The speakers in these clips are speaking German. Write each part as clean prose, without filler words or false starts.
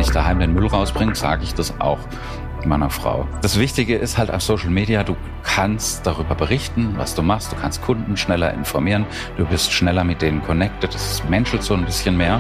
ich daheim den Müll rausbringe, sage ich das auch meiner Frau. Das Wichtige ist halt auf Social Media, du kannst darüber berichten, was du machst, du kannst Kunden schneller informieren, du bist schneller mit denen connected, das menschelt so ein bisschen mehr.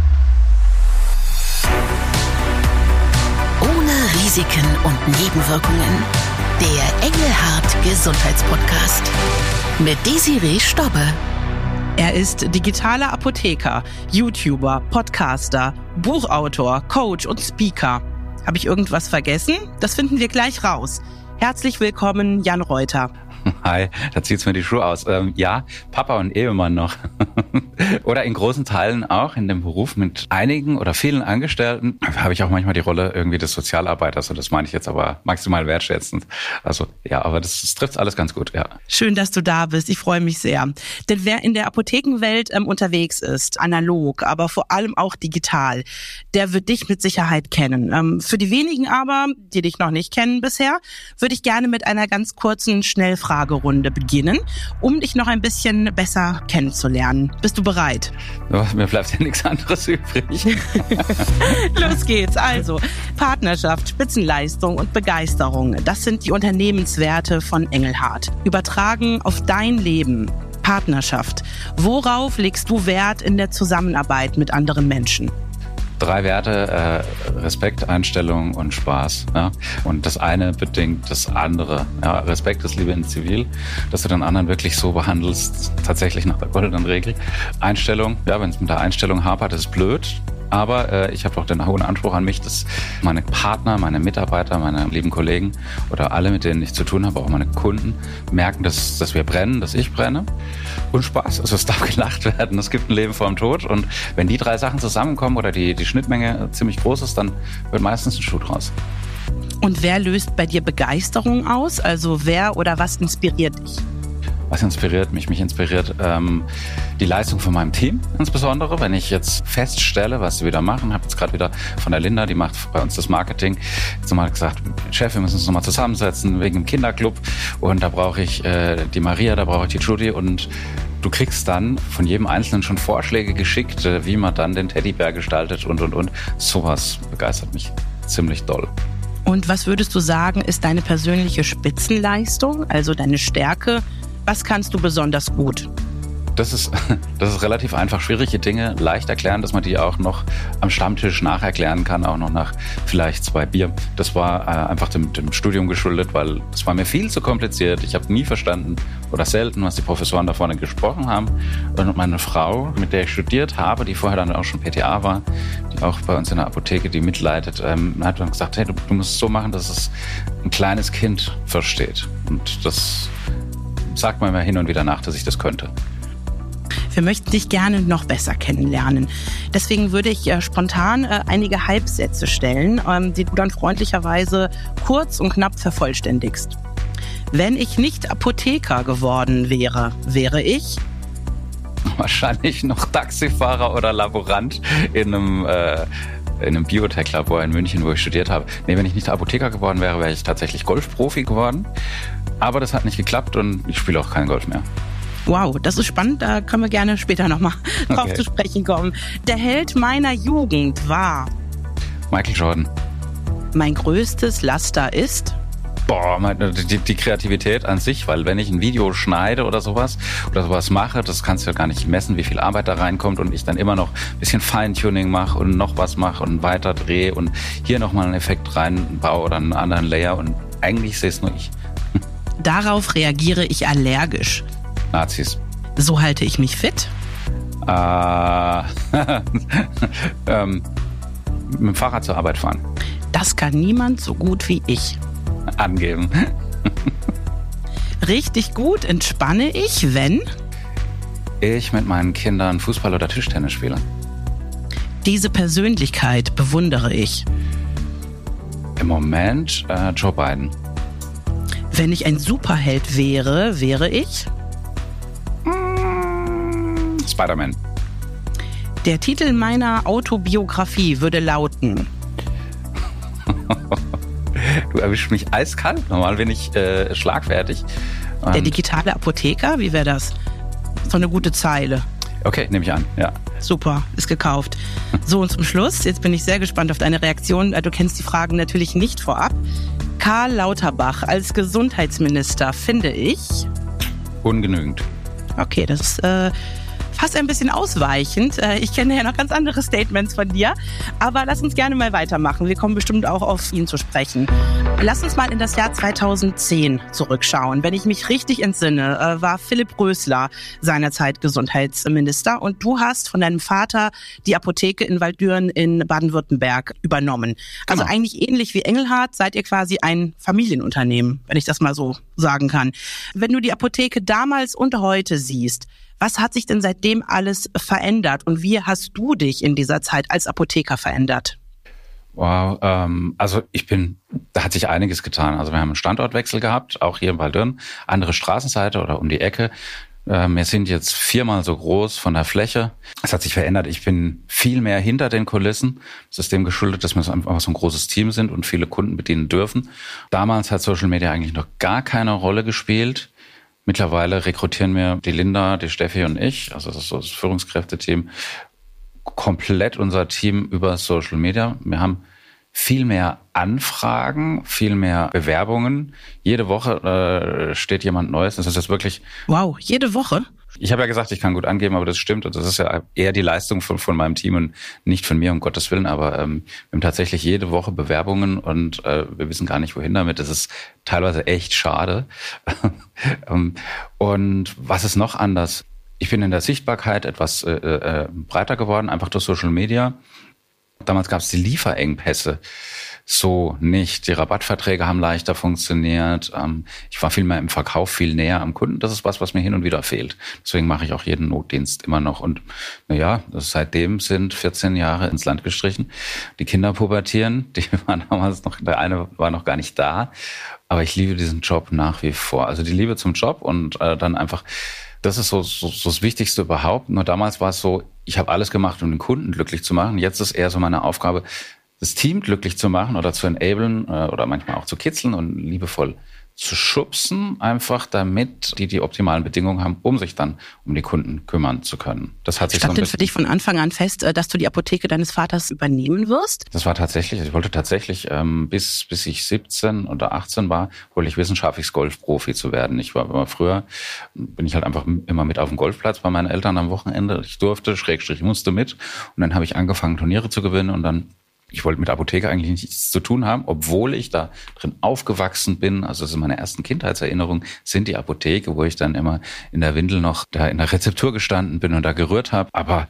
Ohne Risiken und Nebenwirkungen. Der Engelhardt Gesundheitspodcast mit Desiree Stobbe. Er ist digitaler Apotheker, YouTuber, Podcaster, Buchautor, Coach und Speaker. Habe ich irgendwas vergessen? Das finden wir gleich raus. Herzlich willkommen, Jan Reuter. Hi, da zieht's mir die Schuhe aus. Ja, Papa und Ehemann noch. Oder in großen Teilen auch in dem Beruf mit einigen oder vielen Angestellten habe ich auch manchmal die Rolle irgendwie des Sozialarbeiters. Und das meine ich jetzt aber maximal wertschätzend. Also ja, aber das trifft alles ganz gut, ja. Schön, dass du da bist. Ich freue mich sehr. Denn wer in der Apothekenwelt unterwegs ist, analog, aber vor allem auch digital, der wird dich mit Sicherheit kennen. Für die wenigen aber, die dich noch nicht kennen bisher, würde ich gerne mit einer ganz kurzen Schnellfragerunde beginnen, um dich noch ein bisschen besser kennenzulernen. Bist du bereit? Ja, mir bleibt ja nichts anderes übrig. Los geht's. Also, Partnerschaft, Spitzenleistung und Begeisterung, das sind die Unternehmenswerte von Engelhardt. Übertragen auf dein Leben. Partnerschaft. Worauf legst du Wert in der Zusammenarbeit mit anderen Menschen? 3 Werte, Respekt, Einstellung und Spaß. Ja? Und das eine bedingt das andere. Ja? Respekt ist Liebe in Zivil, dass du den anderen wirklich so behandelst, tatsächlich nach der goldenen Regel. Einstellung, ja, wenn es mit der Einstellung hapert, ist blöd. Aber ich habe auch den hohen Anspruch an mich, dass meine Partner, meine Mitarbeiter, meine lieben Kollegen oder alle, mit denen ich zu tun habe, auch meine Kunden, merken, dass wir brennen, dass ich brenne. Und Spaß, also es darf gelacht werden. Es gibt ein Leben vor dem Tod. Und wenn die 3 Sachen zusammenkommen oder die Schnittmenge ziemlich groß ist, dann wird meistens ein Schuh draus. Und wer löst bei dir Begeisterung aus? Also wer oder was inspiriert dich? Was inspiriert mich? Mich inspiriert die Leistung von meinem Team insbesondere. Wenn ich jetzt feststelle, was sie wieder machen, habe jetzt gerade wieder von der Linda, die macht bei uns das Marketing, jetzt nochmal gesagt, Chef, wir müssen uns nochmal zusammensetzen wegen dem Kinderclub und da brauche ich die Maria, da brauche ich die Judy und du kriegst dann von jedem Einzelnen schon Vorschläge geschickt, wie man dann den Teddybär gestaltet und. Sowas begeistert mich ziemlich doll. Und was würdest du sagen, ist deine persönliche Spitzenleistung, also deine Stärke? Was kannst du besonders gut? Das ist relativ einfach. Schwierige Dinge leicht erklären, dass man die auch noch am Stammtisch nacherklären kann, auch noch nach vielleicht 2 Bier. Das war einfach dem Studium geschuldet, weil das war mir viel zu kompliziert. Ich habe nie verstanden oder selten, was die Professoren da vorne gesprochen haben. Und meine Frau, mit der ich studiert habe, die vorher dann auch schon PTA war, die auch bei uns in der Apotheke die mitleitet, hat dann gesagt, hey, du musst es so machen, dass es ein kleines Kind versteht. Und das sagt man mir hin und wieder nach, dass ich das könnte. Wir möchten dich gerne noch besser kennenlernen. Deswegen würde ich spontan einige Halbsätze stellen, die du dann freundlicherweise kurz und knapp vervollständigst. Wenn ich nicht Apotheker geworden wäre, wäre ich? Wahrscheinlich noch Taxifahrer oder Laborant in einem Biotech-Labor in München, wo ich studiert habe. Nee, wenn ich nicht Apotheker geworden wäre, wäre ich tatsächlich Golfprofi geworden. Aber das hat nicht geklappt und ich spiele auch keinen Golf mehr. Wow, das ist spannend. Da können wir gerne später nochmal drauf zu sprechen kommen. Der Held meiner Jugend war? Michael Jordan. Mein größtes Laster ist? Die Kreativität an sich, weil wenn ich ein Video schneide oder sowas mache, das kannst du ja gar nicht messen, wie viel Arbeit da reinkommt und ich dann immer noch ein bisschen Feintuning mache und noch was mache und weiter drehe und hier nochmal einen Effekt reinbaue oder einen anderen Layer und eigentlich sehe es nur ich. Darauf reagiere ich allergisch. Nazis. So halte ich mich fit? Mit dem Fahrrad zur Arbeit fahren. Das kann niemand so gut wie ich. Angeben. Richtig gut entspanne ich, wenn? Ich mit meinen Kindern Fußball oder Tischtennis spiele. Diese Persönlichkeit bewundere ich. Im Moment Joe Biden. Wenn ich ein Superheld wäre, wäre ich? Spider-Man. Der Titel meiner Autobiografie würde lauten: Du erwischst mich eiskalt. Normal bin ich schlagfertig. Der digitale Apotheker, wie wäre das? So eine gute Zeile. Okay, nehme ich an, ja. Super, ist gekauft. So, und zum Schluss, jetzt bin ich sehr gespannt auf deine Reaktion. Du kennst die Fragen natürlich nicht vorab. Karl Lauterbach als Gesundheitsminister finde ich... Ungenügend. Okay, das ist fast ein bisschen ausweichend. Ich kenne ja noch ganz andere Statements von dir. Aber lass uns gerne mal weitermachen. Wir kommen bestimmt auch auf ihn zu sprechen. Lass uns mal in das Jahr 2010 zurückschauen. Wenn ich mich richtig entsinne, war Philipp Rösler seinerzeit Gesundheitsminister. Und du hast von deinem Vater die Apotheke in Walldüren in Baden-Württemberg übernommen. Also eigentlich ähnlich wie Engelhardt seid ihr quasi ein Familienunternehmen, wenn ich das mal so sagen kann. Wenn du die Apotheke damals und heute siehst, was hat sich denn seitdem alles verändert und wie hast du dich in dieser Zeit als Apotheker verändert? Wow, also da hat sich einiges getan. Also wir haben einen Standortwechsel gehabt, auch hier in Walldürn, andere Straßenseite oder um die Ecke. Wir sind jetzt 4-mal so groß von der Fläche. Es hat sich verändert. Ich bin viel mehr hinter den Kulissen. Das ist dem geschuldet, dass wir einfach so ein großes Team sind und viele Kunden bedienen dürfen. Damals hat Social Media eigentlich noch gar keine Rolle gespielt. Mittlerweile rekrutieren wir die Linda, die Steffi und ich, also das ist so das Führungskräfteteam, komplett unser Team über Social Media. Wir haben viel mehr Anfragen, viel mehr Bewerbungen. Jede Woche steht jemand Neues. Das ist jetzt wirklich... Wow, jede Woche? Ich habe ja gesagt, ich kann gut angeben, aber das stimmt. Und das ist ja eher die Leistung von meinem Team und nicht von mir, um Gottes Willen. Aber wir haben tatsächlich jede Woche Bewerbungen und wir wissen gar nicht, wohin damit. Das ist teilweise echt schade. Und was ist noch anders? Ich bin in der Sichtbarkeit etwas breiter geworden, einfach durch Social Media. Damals gab es die Lieferengpässe so nicht. Die Rabattverträge haben leichter funktioniert. Ich war viel mehr im Verkauf, viel näher am Kunden. Das ist was mir hin und wieder fehlt. Deswegen mache ich auch jeden Notdienst immer noch. Und seitdem sind 14 Jahre ins Land gestrichen. Die Kinder pubertieren, die waren damals noch, der eine war noch gar nicht da. Aber ich liebe diesen Job nach wie vor. Also die Liebe zum Job und dann einfach, das ist so das Wichtigste überhaupt. Nur damals war es so, ich habe alles gemacht, um den Kunden glücklich zu machen. Jetzt ist eher so meine Aufgabe, das Team glücklich zu machen oder zu enablen oder manchmal auch zu kitzeln und liebevoll zu schubsen, einfach damit die optimalen Bedingungen haben, um sich dann um die Kunden kümmern zu können. Das hat sich Stand denn für dich von Anfang an fest, dass du die Apotheke deines Vaters übernehmen wirst? Das war tatsächlich, ich wollte tatsächlich, bis ich 17 oder 18 war, wollte ich wissenschaftlich Golfprofi zu werden. Ich war immer früher, bin ich halt einfach immer mit auf dem Golfplatz bei meinen Eltern am Wochenende. Ich durfte, / musste mit. Und dann habe ich angefangen, Turniere zu gewinnen und dann ich wollte mit Apotheke eigentlich nichts zu tun haben, obwohl ich da drin aufgewachsen bin. Also das ist meine ersten Kindheitserinnerungen, sind die Apotheke, wo ich dann immer in der Windel noch da in der Rezeptur gestanden bin und da gerührt habe. Aber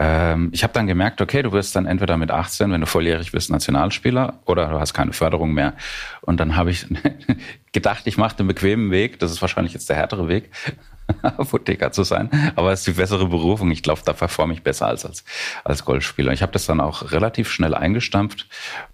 ich habe dann gemerkt, okay, du wirst dann entweder mit 18, wenn du volljährig bist, Nationalspieler oder du hast keine Förderung mehr. Und dann habe ich gedacht, ich mache den bequemen Weg. Das ist wahrscheinlich jetzt der härtere Weg, Apotheker zu sein, aber es ist die bessere Berufung. Ich glaube, da performe ich besser als Golfspieler. Ich habe das dann auch relativ schnell eingestampft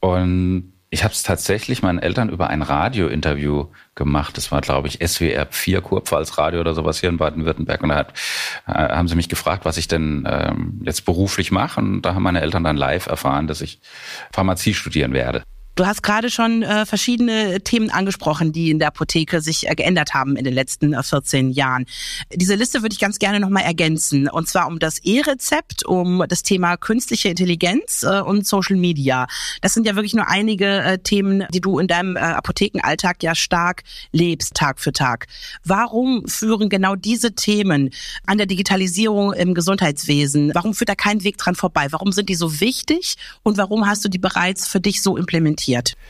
und ich habe es tatsächlich meinen Eltern über ein Radiointerview gemacht. Das war, glaube ich, SWR 4 Kurpfalz-Radio oder sowas hier in Baden-Württemberg. Und da haben sie mich gefragt, was ich denn jetzt beruflich mache. Und da haben meine Eltern dann live erfahren, dass ich Pharmazie studieren werde. Du hast gerade schon verschiedene Themen angesprochen, die in der Apotheke sich geändert haben in den letzten 14 Jahren. Diese Liste würde ich ganz gerne nochmal ergänzen. Und zwar um das E-Rezept, um das Thema künstliche Intelligenz und Social Media. Das sind ja wirklich nur einige Themen, die du in deinem Apothekenalltag ja stark lebst, Tag für Tag. Warum führen genau diese Themen an der Digitalisierung im Gesundheitswesen? Warum führt da kein Weg dran vorbei? Warum sind die so wichtig und warum hast du die bereits für dich so implementiert?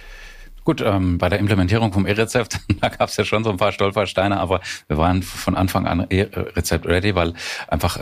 Gut, bei der Implementierung vom E-Rezept, da gab es ja schon so ein paar Stolpersteine, aber wir waren von Anfang an E-Rezept ready, weil einfach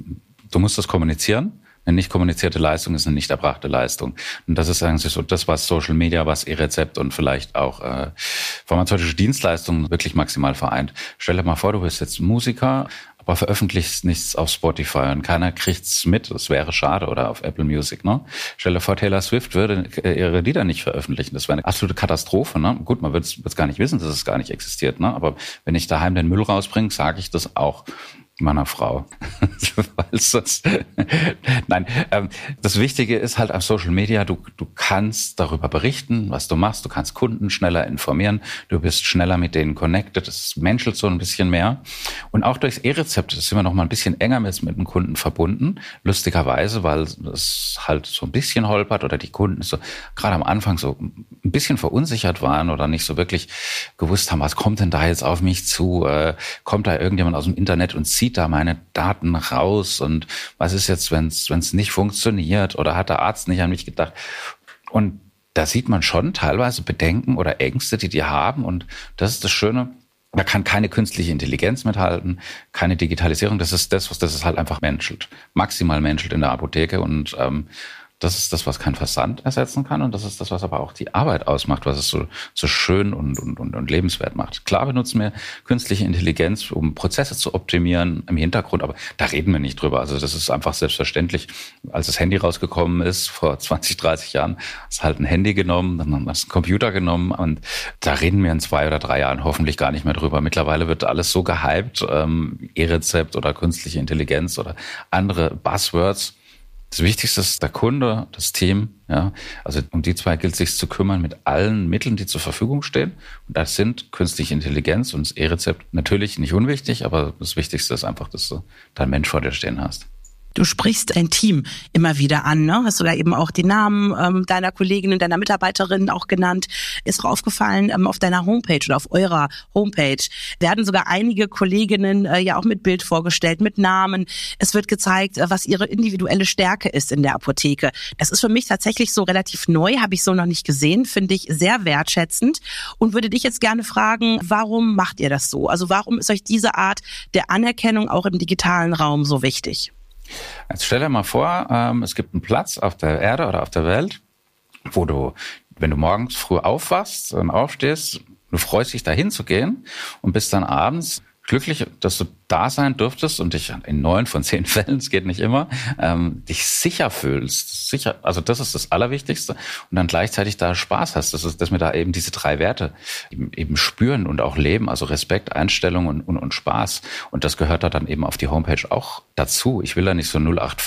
du musst das kommunizieren. Eine nicht kommunizierte Leistung ist eine nicht erbrachte Leistung. Und das ist eigentlich so das, was Social Media, was E-Rezept und vielleicht auch pharmazeutische Dienstleistungen wirklich maximal vereint. Stell dir mal vor, du bist jetzt Musiker, aber veröffentlichst nichts auf Spotify und keiner kriegt's mit. Das wäre schade. Oder auf Apple Music, ne? Stell dir vor, Taylor Swift würde ihre Lieder nicht veröffentlichen. Das wäre eine absolute Katastrophe, ne? Gut, man wird's gar nicht wissen, dass es gar nicht existiert, ne? Aber wenn ich daheim den Müll rausbringe, sage ich das auch. Meiner Frau. Nein, das Wichtige ist halt auf Social Media, du kannst darüber berichten, was du machst, du kannst Kunden schneller informieren, du bist schneller mit denen connected, es menschelt so ein bisschen mehr. Und auch durchs E-Rezept sind wir noch mal ein bisschen enger mit dem Kunden verbunden, lustigerweise, weil es halt so ein bisschen holpert oder die Kunden so gerade am Anfang so ein bisschen verunsichert waren oder nicht so wirklich gewusst haben, was kommt denn da jetzt auf mich zu, kommt da irgendjemand aus dem Internet und zieht da meine Daten raus und was ist jetzt, wenn es nicht funktioniert oder hat der Arzt nicht an mich gedacht? Und da sieht man schon teilweise Bedenken oder Ängste, die haben und das ist das Schöne. Da kann keine künstliche Intelligenz mithalten, keine Digitalisierung. Das ist halt einfach menschelt, maximal menschelt in der Apotheke und das ist das, was kein Versand ersetzen kann und das ist das, was aber auch die Arbeit ausmacht, was es so schön und lebenswert macht. Klar benutzen wir künstliche Intelligenz, um Prozesse zu optimieren im Hintergrund, aber da reden wir nicht drüber. Also das ist einfach selbstverständlich. Als das Handy rausgekommen ist, vor 20, 30 Jahren, ist halt ein Handy genommen, dann haben wir einen Computer genommen und da reden wir in 2 oder 3 Jahren hoffentlich gar nicht mehr drüber. Mittlerweile wird alles so gehypt, E-Rezept oder künstliche Intelligenz oder andere Buzzwords. Das Wichtigste ist der Kunde, das Team, ja. Also um die 2 gilt es sich zu kümmern mit allen Mitteln, die zur Verfügung stehen. Und das sind künstliche Intelligenz und das E-Rezept natürlich nicht unwichtig, aber das Wichtigste ist einfach, dass du deinen Mensch vor dir stehen hast. Du sprichst ein Team immer wieder an, ne? Hast du da eben auch die Namen deiner Kolleginnen, deiner Mitarbeiterinnen auch genannt. Ist auch aufgefallen, auf deiner Homepage oder auf eurer Homepage werden sogar einige Kolleginnen ja auch mit Bild vorgestellt, mit Namen. Es wird gezeigt, was ihre individuelle Stärke ist in der Apotheke. Das ist für mich tatsächlich so relativ neu, habe ich so noch nicht gesehen, finde ich sehr wertschätzend und würde dich jetzt gerne fragen, warum macht ihr das so? Also warum ist euch diese Art der Anerkennung auch im digitalen Raum so wichtig? Jetzt stell dir mal vor, es gibt einen Platz auf der Erde oder auf der Welt, wo du, wenn du morgens früh aufwachst und aufstehst, du freust dich, da hinzugehen und bist dann abends glücklich, dass du da sein dürftest und dich in 9 von 10 Fällen, es geht nicht immer, dich sicher fühlst. Sicher, also das ist das Allerwichtigste. Und dann gleichzeitig da Spaß hast. Dass wir da eben diese 3 Werte eben spüren und auch leben. Also Respekt, Einstellung und Spaß. Und das gehört da dann eben auf die Homepage auch dazu. Ich will da nicht so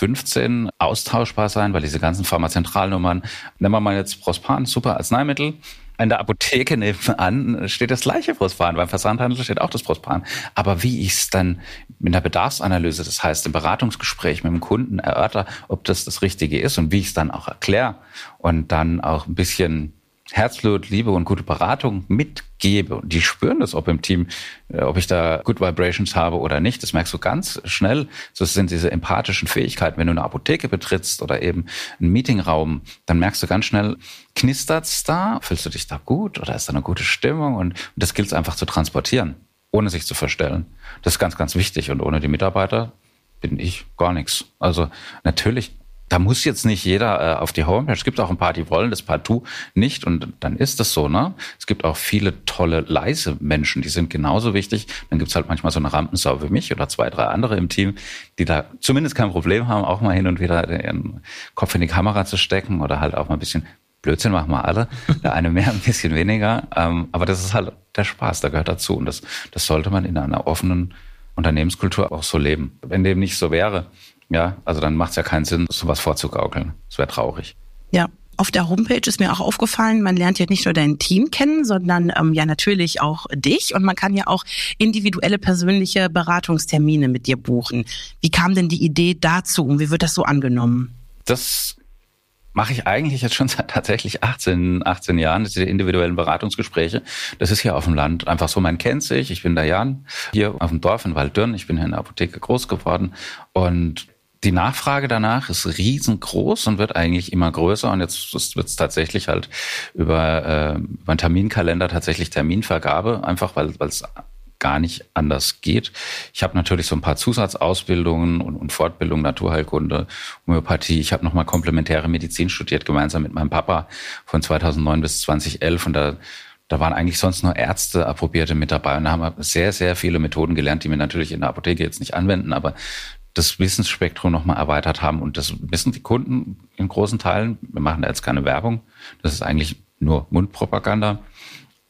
0815 austauschbar sein, weil diese ganzen Pharmazentralnummern, nehmen wir mal jetzt Prospan, super Arzneimittel. In der Apotheke nebenan steht das gleiche Prospan, beim Versandhandel steht auch das Prospan. Aber wie ich es dann in der Bedarfsanalyse, das heißt im Beratungsgespräch mit dem Kunden erörter, ob das Richtige ist und wie ich es dann auch erkläre und dann auch ein bisschen Herzblut, Liebe und gute Beratung mitgebe. Und die spüren das, ob im Team, ob ich da Good Vibrations habe oder nicht. Das merkst du ganz schnell. Das sind diese empathischen Fähigkeiten. Wenn du eine Apotheke betrittst oder eben einen Meetingraum, dann merkst du ganz schnell, knistert's da? Fühlst du dich da gut? Oder ist da eine gute Stimmung? Und das gilt es einfach zu transportieren, ohne sich zu verstellen. Das ist ganz, ganz wichtig. Und ohne die Mitarbeiter bin ich gar nichts. Also natürlich, da muss jetzt nicht jeder auf die Homepage. Es gibt auch ein paar, die wollen das partout nicht und dann ist das so, ne? Es gibt auch viele tolle, leise Menschen, die sind genauso wichtig. Dann gibt's halt manchmal so eine Rampensau wie mich oder 2, 3 andere im Team, die da zumindest kein Problem haben, auch mal hin und wieder ihren Kopf in die Kamera zu stecken oder halt auch mal ein bisschen Blödsinn machen wir alle. Der eine mehr, ein bisschen weniger. Aber das ist halt der Spaß, der gehört dazu. Und das sollte man in einer offenen Unternehmenskultur auch so leben. Wenn dem nicht so wäre, ja, also dann macht es ja keinen Sinn, sowas vorzugaukeln. Das wäre traurig. Ja, auf der Homepage ist mir auch aufgefallen, man lernt ja nicht nur dein Team kennen, sondern ja natürlich auch dich. Und man kann ja auch individuelle persönliche Beratungstermine mit dir buchen. Wie kam denn die Idee dazu und wie wird das so angenommen? Das mache ich eigentlich jetzt schon seit tatsächlich 18 Jahren, diese individuellen Beratungsgespräche. Das ist hier auf dem Land einfach so, man kennt sich. Ich bin der Jan, hier auf dem Dorf in Walddürn. Ich bin hier in der Apotheke groß geworden und die Nachfrage danach ist riesengroß und wird eigentlich immer größer. Und jetzt wird es tatsächlich halt über einen Terminkalender tatsächlich Terminvergabe, einfach weil es gar nicht anders geht. Ich habe natürlich so ein paar Zusatzausbildungen und Fortbildungen, Naturheilkunde, Homöopathie. Ich habe nochmal komplementäre Medizin studiert, gemeinsam mit meinem Papa von 2009 bis 2011. Und da waren eigentlich sonst nur Ärzte, Approbierte mit dabei. Und da haben wir sehr, sehr viele Methoden gelernt, die wir natürlich in der Apotheke jetzt nicht anwenden, aber das Wissensspektrum nochmal erweitert haben. Und das wissen die Kunden in großen Teilen. Wir machen da jetzt keine Werbung. Das ist eigentlich nur Mundpropaganda. Aber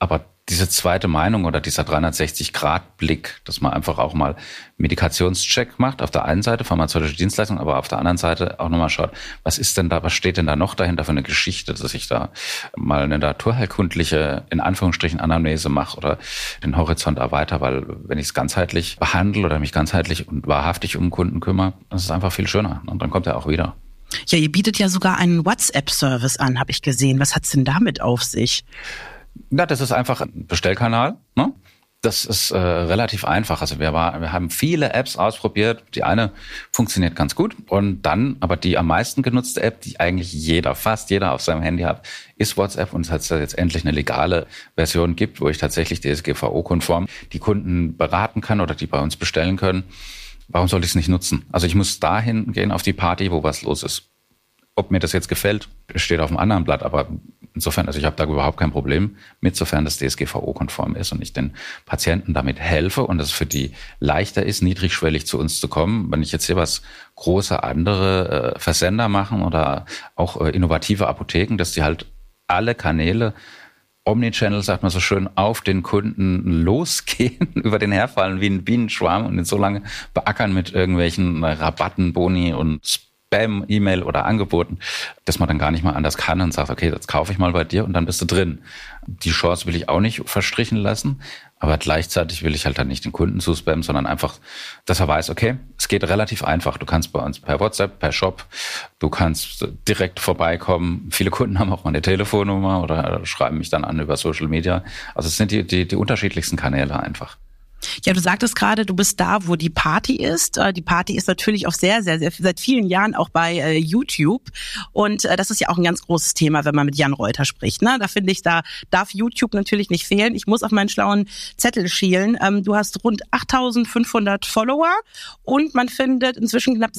diese zweite Meinung oder dieser 360-Grad-Blick, dass man einfach auch mal Medikationscheck macht, auf der einen Seite pharmazeutische Dienstleistung, aber auf der anderen Seite auch nochmal schaut, was steht denn da noch dahinter für eine Geschichte, dass ich da mal eine naturheilkundliche, in Anführungsstrichen, Anamnese mache oder den Horizont erweitere, weil wenn ich es ganzheitlich behandle oder mich ganzheitlich und wahrhaftig um Kunden kümmere, das ist einfach viel schöner und dann kommt er auch wieder. Ja, ihr bietet ja sogar einen WhatsApp-Service an, habe ich gesehen. Was hat's denn damit auf sich? Ja, das ist einfach ein Bestellkanal, ne? Das ist relativ einfach. Also wir haben viele Apps ausprobiert. Die eine funktioniert ganz gut und dann, aber die am meisten genutzte App, die eigentlich fast jeder auf seinem Handy hat, ist WhatsApp und es hat jetzt endlich eine legale Version gibt, wo ich tatsächlich DSGVO-konform die Kunden beraten kann oder die bei uns bestellen können. Warum sollte ich es nicht nutzen? Also ich muss dahin gehen auf die Party, wo was los ist. Ob mir das jetzt gefällt, steht auf einem anderen Blatt, aber insofern, also ich habe da überhaupt kein Problem mit, sofern das DSGVO-konform ist und ich den Patienten damit helfe und es für die leichter ist, niedrigschwellig zu uns zu kommen. Wenn ich jetzt hier was große andere Versender machen oder auch innovative Apotheken, dass die halt alle Kanäle Omnichannel, sagt man so schön, auf den Kunden losgehen, über den herfallen wie ein Bienenschwarm und ihn so lange beackern mit irgendwelchen Rabatten, Boni und Spam, E-Mail oder Angeboten, dass man dann gar nicht mal anders kann und sagt, okay, jetzt kaufe ich mal bei dir und dann bist du drin. Die Chance will ich auch nicht verstrichen lassen, aber gleichzeitig will ich halt dann nicht den Kunden zuspammen, sondern einfach, dass er weiß, okay, es geht relativ einfach. Du kannst bei uns per WhatsApp, per Shop, du kannst direkt vorbeikommen. Viele Kunden haben auch mal eine Telefonnummer oder schreiben mich dann an über Social Media. Also es sind die unterschiedlichsten Kanäle einfach. Ja, du sagtest gerade, du bist da, wo die Party ist. Die Party ist natürlich auch sehr, sehr, sehr seit vielen Jahren auch bei YouTube. Und das ist ja auch ein ganz großes Thema, wenn man mit Jan Reuter spricht. Ne? Da finde ich, da darf YouTube natürlich nicht fehlen. Ich muss auf meinen schlauen Zettel schielen. Du hast rund 8.500 Follower und man findet inzwischen knapp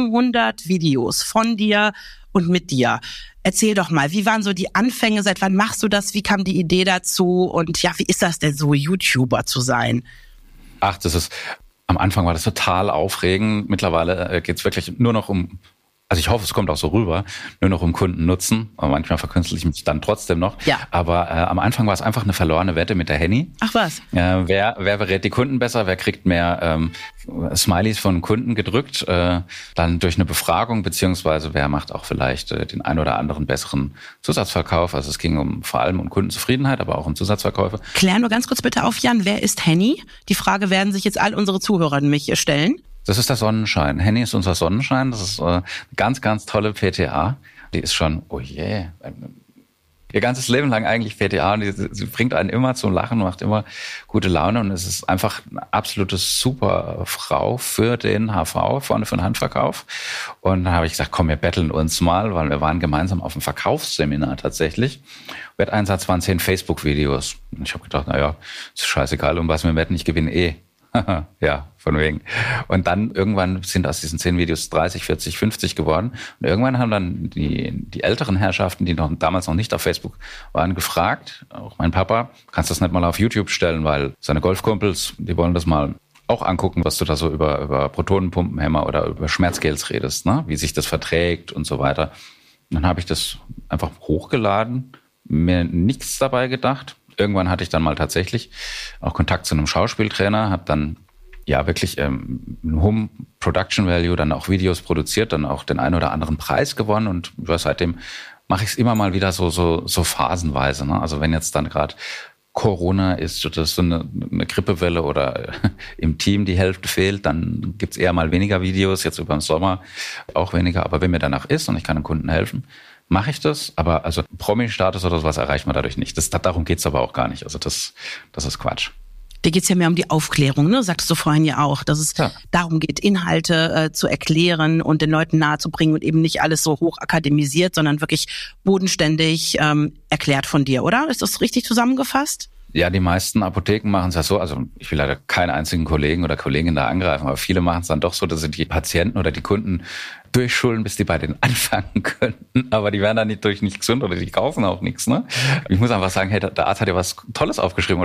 700 Videos von dir und mit dir. Erzähl doch mal, wie waren so die Anfänge? Seit wann machst du das? Wie kam die Idee dazu? Und ja, wie ist das denn so, YouTuber zu sein? Ach, am Anfang war das total aufregend. Mittlerweile geht's wirklich nur noch also ich hoffe, es kommt auch so rüber, nur noch um Kundennutzen. Aber manchmal verkünstle ich mich dann trotzdem noch. Ja. Aber am Anfang war es einfach eine verlorene Wette mit der Henny. Ach was? Wer berät die Kunden besser? Wer kriegt mehr Smileys von Kunden gedrückt? Dann durch eine Befragung, beziehungsweise wer macht auch vielleicht den ein oder anderen besseren Zusatzverkauf? Also es ging vor allem um Kundenzufriedenheit, aber auch um Zusatzverkäufe. Klär nur ganz kurz bitte auf, Jan, wer ist Henny? Die Frage werden sich jetzt all unsere Zuhörer mich stellen. Das ist der Sonnenschein. Henny ist unser Sonnenschein. Das ist eine ganz, ganz tolle PTA. Die ist schon, oh je, ihr ganzes Leben lang eigentlich PTA und sie bringt einen immer zum Lachen, macht immer gute Laune und es ist einfach eine absolute super Frau für den HV, vorne für den Handverkauf. Und dann habe ich gesagt, komm, wir betteln uns mal, weil wir waren gemeinsam auf einem Verkaufsseminar tatsächlich. Wetteinsatz waren 10 Facebook-Videos. Und ich habe gedacht, naja, ist scheißegal, um was wir wetten, ich gewinne eh. Ja, von wegen. Und dann irgendwann sind aus diesen 10 Videos 30, 40, 50 geworden. Und irgendwann haben dann die älteren Herrschaften, die damals noch nicht auf Facebook waren, gefragt, auch mein Papa, kannst du das nicht mal auf YouTube stellen, weil seine Golfkumpels, die wollen das mal auch angucken, was du da so über Protonenpumpenhämmer oder über Schmerzgels redest, ne? Wie sich das verträgt und so weiter. Und dann habe ich das einfach hochgeladen, mir nichts dabei gedacht. Irgendwann hatte ich dann mal tatsächlich auch Kontakt zu einem Schauspieltrainer, habe dann ja wirklich einen hohen Production Value, dann auch Videos produziert, dann auch den einen oder anderen Preis gewonnen und seitdem mache ich es immer mal wieder so phasenweise. Ne? Also wenn jetzt dann gerade Corona ist oder so eine Grippewelle oder im Team die Hälfte fehlt, dann gibt's eher mal weniger Videos, jetzt über den Sommer auch weniger. Aber wenn mir danach ist und ich kann dem Kunden helfen, mache ich das, aber also Promi-Status oder sowas erreicht man dadurch nicht. Darum geht's aber auch gar nicht. Also das ist Quatsch. Dir geht's ja mehr um die Aufklärung, ne? Sagtest du vorhin ja auch, dass es darum geht, Inhalte zu erklären und den Leuten nahezubringen und eben nicht alles so hoch akademisiert, sondern wirklich bodenständig erklärt von dir, oder? Ist das richtig zusammengefasst? Ja, die meisten Apotheken machen es ja so, also ich will leider keinen einzigen Kollegen oder Kollegin da angreifen, aber viele machen es dann doch so, dass sie die Patienten oder die Kunden durchschulen, bis die bei denen anfangen könnten. Aber die werden dann nicht gesund oder die kaufen auch nichts. Ne? Ich muss einfach sagen, hey, der Arzt hat ja was Tolles aufgeschrieben oder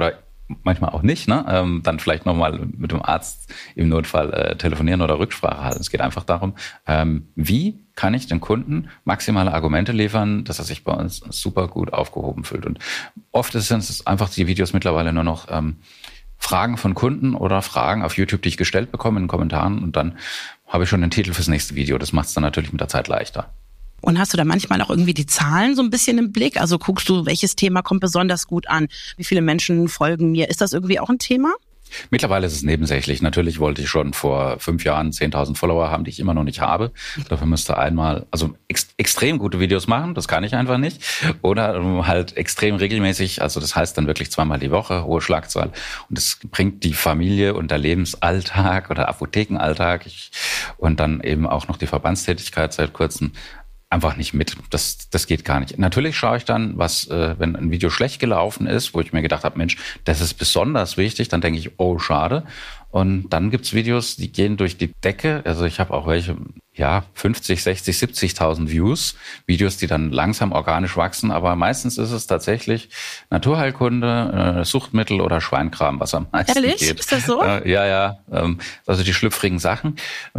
manchmal auch nicht, ne? Dann vielleicht nochmal mit dem Arzt im Notfall telefonieren oder Rücksprache halten. Es geht einfach darum, wie kann ich dem Kunden maximale Argumente liefern, dass er sich bei uns super gut aufgehoben fühlt. Und oft sind es einfach die Videos mittlerweile nur noch Fragen von Kunden oder Fragen auf YouTube, die ich gestellt bekomme in den Kommentaren. Und dann habe ich schon den Titel fürs nächste Video. Das macht es dann natürlich mit der Zeit leichter. Und hast du da manchmal auch irgendwie die Zahlen so ein bisschen im Blick? Also guckst du, welches Thema kommt besonders gut an? Wie viele Menschen folgen mir? Ist das irgendwie auch ein Thema? Mittlerweile ist es nebensächlich. Natürlich wollte ich schon vor 5 Jahren 10.000 Follower haben, die ich immer noch nicht habe. Dafür müsste einmal extrem gute Videos machen, das kann ich einfach nicht. Oder halt extrem regelmäßig, also das heißt dann wirklich 2-mal die Woche, hohe Schlagzahl. Und das bringt die Familie und der Lebensalltag oder Apothekenalltag und dann eben auch noch die Verbandstätigkeit seit kurzem einfach nicht mit. Das geht gar nicht. Natürlich schaue ich dann, wenn ein Video schlecht gelaufen ist, wo ich mir gedacht habe, Mensch, das ist besonders wichtig, dann denke ich, oh, schade. Und dann gibt's Videos, die gehen durch die Decke. Also ich habe auch welche, 50, 60, 70.000 Views. Videos, die dann langsam organisch wachsen. Aber meistens ist es tatsächlich Naturheilkunde, Suchtmittel oder Schweinkram, was am meisten Ehrlich? geht. Ist das so? Also die schlüpfrigen Sachen.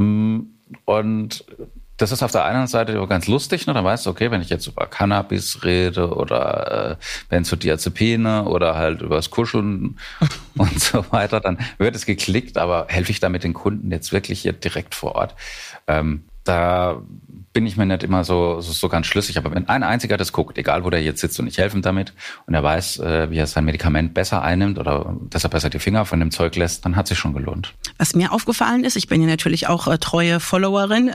Und das ist auf der einen Seite ganz lustig, ne? Da weißt du, okay, wenn ich jetzt über Cannabis rede oder Benzodiazepine oder halt über das Kuscheln und so weiter, dann wird es geklickt, aber helfe ich damit den Kunden jetzt wirklich hier direkt vor Ort? Da bin ich mir nicht immer so ganz schlüssig. Aber wenn ein einziger das guckt, egal wo der jetzt sitzt und ich helfe ihm damit und er weiß, wie er sein Medikament besser einnimmt oder dass er besser die Finger von dem Zeug lässt, dann hat sich schon gelohnt. Was mir aufgefallen ist, ich bin ja natürlich auch treue Followerin,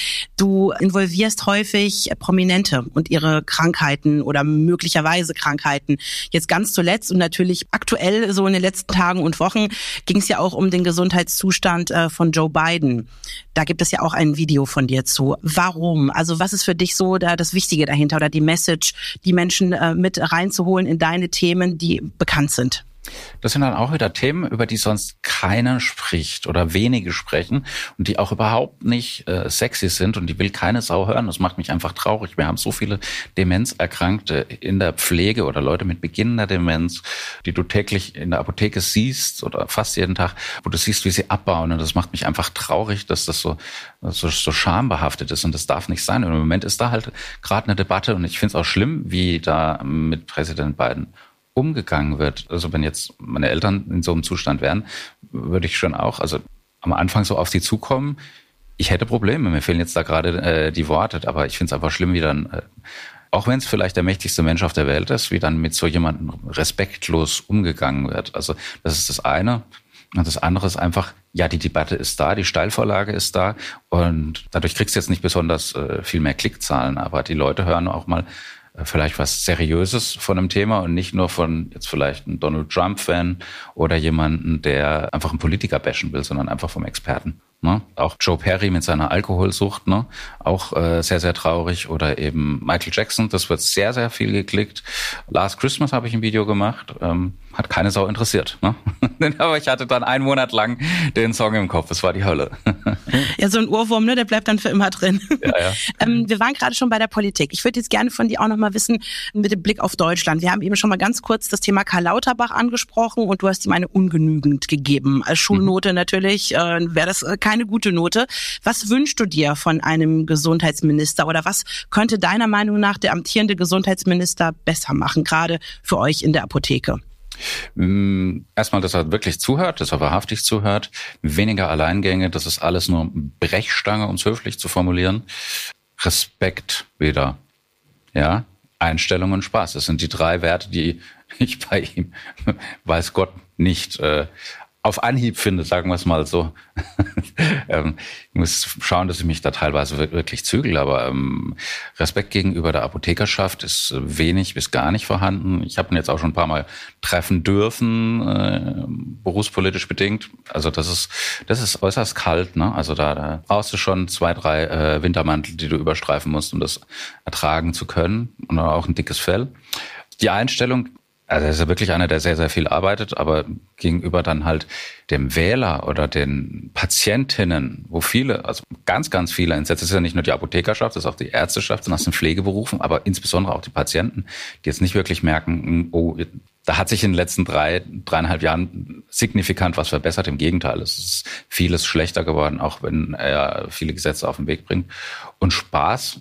du involvierst häufig Prominente und ihre Krankheiten oder möglicherweise Krankheiten. Jetzt ganz zuletzt und natürlich aktuell so in den letzten Tagen und Wochen ging es ja auch um den Gesundheitszustand von Joe Biden. Da gibt es ja auch ein Video von dir zu. Warum? Also was ist für dich so da das Wichtige dahinter oder die Message, die Menschen mit reinzuholen in deine Themen, die bekannt sind? Das sind dann auch wieder Themen, über die sonst keiner spricht oder wenige sprechen und die auch überhaupt nicht sexy sind und die will keine Sau hören. Das macht mich einfach traurig. Wir haben so viele Demenzerkrankte in der Pflege oder Leute mit beginnender Demenz, die du täglich in der Apotheke siehst oder fast jeden Tag, wo du siehst, wie sie abbauen. Und das macht mich einfach traurig, dass das so schambehaftet ist und das darf nicht sein. Und im Moment ist da halt gerade eine Debatte und ich finde es auch schlimm, wie da mit Präsident Biden umgegangen wird. Also wenn jetzt meine Eltern in so einem Zustand wären, würde ich schon auch, also am Anfang so auf sie zukommen. Ich hätte Probleme, mir fehlen jetzt da gerade die Worte, aber ich finde es einfach schlimm, wie dann, auch wenn es vielleicht der mächtigste Mensch auf der Welt ist, wie dann mit so jemandem respektlos umgegangen wird. Also das ist das eine. Und das andere ist einfach, ja, die Debatte ist da, die Steilvorlage ist da und dadurch kriegst du jetzt nicht besonders viel mehr Klickzahlen, aber die Leute hören auch mal vielleicht was Seriöses von einem Thema und nicht nur von jetzt vielleicht einem Donald Trump-Fan oder jemanden, der einfach einen Politiker bashen will, sondern einfach vom Experten. Ne? Auch Joe Perry mit seiner Alkoholsucht, ne? Auch sehr, sehr traurig. Oder eben Michael Jackson, das wird sehr, sehr viel geklickt. Last Christmas habe ich ein Video gemacht, hat keine Sau interessiert. Ne? Aber ich hatte dann 1 Monat lang den Song im Kopf, es war die Hölle. Ja, so ein Ohrwurm, ne? Der bleibt dann für immer drin. Ja. Wir waren gerade schon bei der Politik. Ich würde jetzt gerne von dir auch noch mal wissen, mit dem Blick auf Deutschland. Wir haben eben schon mal ganz kurz das Thema Karl Lauterbach angesprochen und du hast ihm eine ungenügend gegeben. Als Schulnote natürlich wäre das keine gute Note. Was wünschst du dir von einem Gesundheitsminister oder was könnte deiner Meinung nach der amtierende Gesundheitsminister besser machen, gerade für euch in der Apotheke? Erstmal, dass er wirklich zuhört, dass er wahrhaftig zuhört. Weniger Alleingänge, das ist alles nur Brechstange, um es höflich zu formulieren. Respekt wieder. Ja, Einstellung und Spaß. Das sind die 3 Werte, die ich bei ihm, weiß Gott, nicht auf Anhieb finde, sagen wir es mal so. Ich muss schauen, dass ich mich da teilweise wirklich zügel, aber Respekt gegenüber der Apothekerschaft ist wenig bis gar nicht vorhanden. Ich habe ihn jetzt auch schon ein paar Mal treffen dürfen, berufspolitisch bedingt. Also das ist äußerst kalt, ne? Also da brauchst du schon 2, 3 Wintermantel, die du überstreifen musst, um das ertragen zu können. Und auch ein dickes Fell. Die Einstellung, also er ist ja wirklich einer, der sehr, sehr viel arbeitet, aber gegenüber dann halt dem Wähler oder den Patientinnen, wo viele, also ganz, ganz viele einsetzen, das ist ja nicht nur die Apothekerschaft, das ist auch die Ärzteschaft, sind aus den Pflegeberufen, aber insbesondere auch die Patienten, die jetzt nicht wirklich merken, oh, Da hat sich in den letzten 3,5 Jahren signifikant was verbessert. Im Gegenteil, es ist vieles schlechter geworden, auch wenn er viele Gesetze auf den Weg bringt. Und Spaß,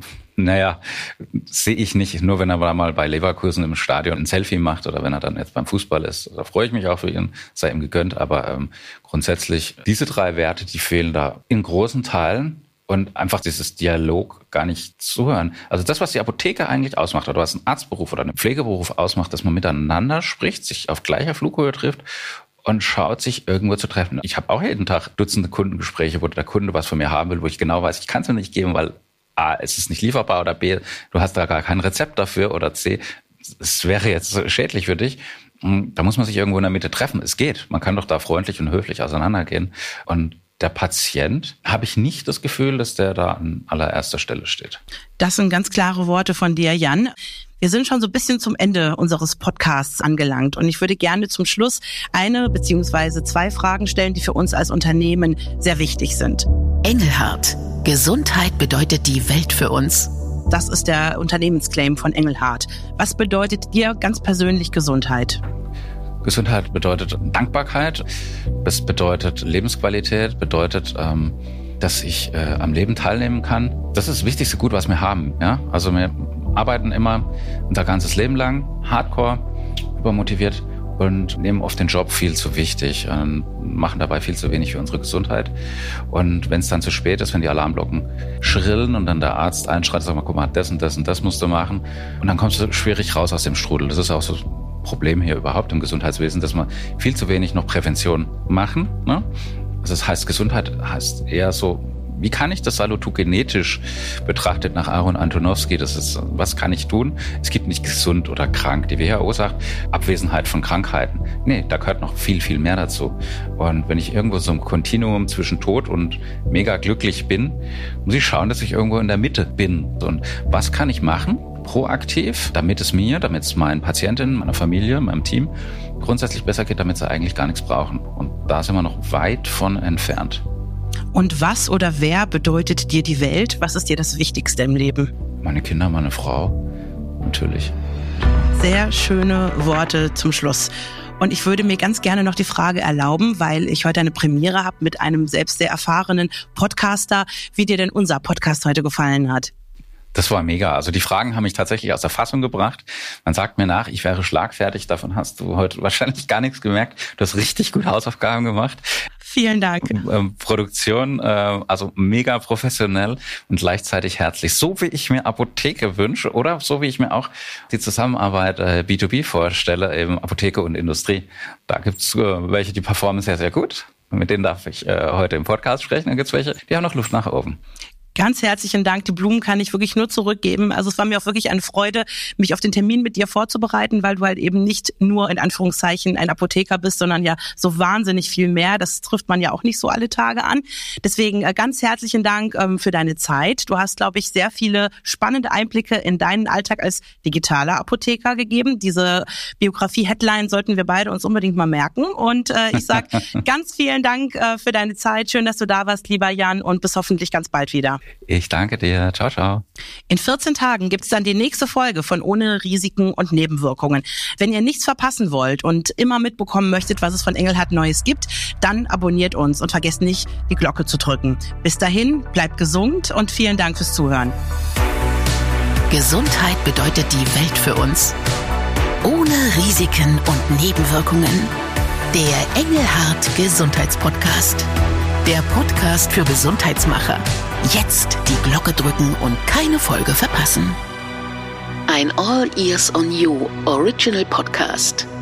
sehe ich nicht, nur wenn er mal bei Leverkusen im Stadion ein Selfie macht oder wenn er dann jetzt beim Fußball ist. Da freue ich mich auch für ihn, sei ihm gegönnt. Aber grundsätzlich, diese 3 Werte, die fehlen da in großen Teilen. Und einfach dieses Dialog gar nicht zuhören. Also das, was die Apotheke eigentlich ausmacht oder was ein Arztberuf oder ein Pflegeberuf ausmacht, dass man miteinander spricht, sich auf gleicher Flughöhe trifft und schaut, sich irgendwo zu treffen. Ich habe auch jeden Tag Dutzende Kundengespräche, wo der Kunde was von mir haben will, wo ich genau weiß, ich kann es mir nicht geben, weil A, es ist nicht lieferbar oder B, du hast da gar kein Rezept dafür oder C, es wäre jetzt schädlich für dich. Da muss man sich irgendwo in der Mitte treffen. Es geht. Man kann doch da freundlich und höflich auseinandergehen. Und der Patient, habe ich nicht das Gefühl, dass der da an allererster Stelle steht. Das sind ganz klare Worte von dir, Jan. Wir sind schon so ein bisschen zum Ende unseres Podcasts angelangt und ich würde gerne zum Schluss 1 bzw. 2 Fragen stellen, die für uns als Unternehmen sehr wichtig sind. Engelhardt. Gesundheit bedeutet die Welt für uns. Das ist der Unternehmensclaim von Engelhardt. Was bedeutet dir ganz persönlich Gesundheit? Gesundheit bedeutet Dankbarkeit, es bedeutet Lebensqualität, bedeutet, dass ich am Leben teilnehmen kann. Das ist das wichtigste Gut, was wir haben. Ja? Also wir arbeiten immer unser ganzes Leben lang, hardcore, übermotiviert und nehmen oft den Job viel zu wichtig, machen dabei viel zu wenig für unsere Gesundheit. Und wenn es dann zu spät ist, wenn die Alarmglocken schrillen und dann der Arzt einschreit, sagt mal, guck mal, das und das und das musst du machen. Und dann kommst du schwierig raus aus dem Strudel. Das ist auch so Problem hier überhaupt im Gesundheitswesen, dass wir viel zu wenig noch Prävention machen. Ne? Also das heißt, Gesundheit heißt eher so, wie kann ich das salutogenetisch betrachtet nach Aaron Antonowski? Das ist, was kann ich tun? Es gibt nicht gesund oder krank. Die WHO sagt Abwesenheit von Krankheiten. Nee, da gehört noch viel, viel mehr dazu. Und wenn ich irgendwo so ein Kontinuum zwischen Tod und mega glücklich bin, muss ich schauen, dass ich irgendwo in der Mitte bin. Und was kann ich machen? Proaktiv, damit es meinen Patientinnen, meiner Familie, meinem Team grundsätzlich besser geht, damit sie eigentlich gar nichts brauchen. Und da sind wir noch weit von entfernt. Und was oder wer bedeutet dir die Welt? Was ist dir das Wichtigste im Leben? Meine Kinder, meine Frau, natürlich. Sehr schöne Worte zum Schluss. Und ich würde mir ganz gerne noch die Frage erlauben, weil ich heute eine Premiere habe mit einem selbst sehr erfahrenen Podcaster, wie dir denn unser Podcast heute gefallen hat. Das war mega. Also die Fragen haben mich tatsächlich aus der Fassung gebracht. Man sagt mir nach, ich wäre schlagfertig. Davon hast du heute wahrscheinlich gar nichts gemerkt. Du hast richtig gut Hausaufgaben gemacht. Vielen Dank. Produktion, also mega professionell und gleichzeitig herzlich. So wie ich mir Apotheke wünsche oder so wie ich mir auch die Zusammenarbeit B2B vorstelle, eben Apotheke und Industrie. Da gibt's welche, die performen sehr, sehr gut. Mit denen darf ich heute im Podcast sprechen. Dann gibt's welche, die haben noch Luft nach oben. Ganz herzlichen Dank. Die Blumen kann ich wirklich nur zurückgeben. Also es war mir auch wirklich eine Freude, mich auf den Termin mit dir vorzubereiten, weil du halt eben nicht nur in Anführungszeichen ein Apotheker bist, sondern ja so wahnsinnig viel mehr. Das trifft man ja auch nicht so alle Tage an. Deswegen ganz herzlichen Dank für deine Zeit. Du hast, glaube ich, sehr viele spannende Einblicke in deinen Alltag als digitaler Apotheker gegeben. Diese Biografie-Headline sollten wir beide uns unbedingt mal merken. Und ich sage ganz vielen Dank für deine Zeit. Schön, dass du da warst, lieber Jan, und bis hoffentlich ganz bald wieder. Ich danke dir. Ciao, ciao. In 14 Tagen gibt's dann die nächste Folge von Ohne Risiken und Nebenwirkungen. Wenn ihr nichts verpassen wollt und immer mitbekommen möchtet, was es von Engelhardt Neues gibt, dann abonniert uns und vergesst nicht, die Glocke zu drücken. Bis dahin, bleibt gesund und vielen Dank fürs Zuhören. Gesundheit bedeutet die Welt für uns. Ohne Risiken und Nebenwirkungen. Der Engelhardt Gesundheitspodcast. Der Podcast für Gesundheitsmacher. Jetzt die Glocke drücken und keine Folge verpassen. Ein All Ears on You Original Podcast.